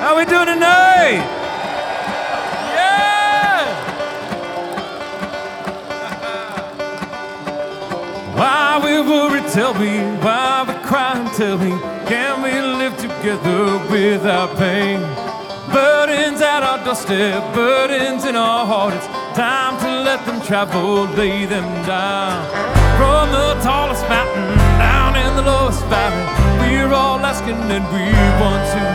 How we doing tonight? Yeah! Why we worry, tell me. Why we cry, tell me. Can we live together without pain? Burdens at our doorstep, burdens in our heart. It's time to let them travel, lay them down. From the tallest mountain, down in the lowest valley, we're all asking and we want to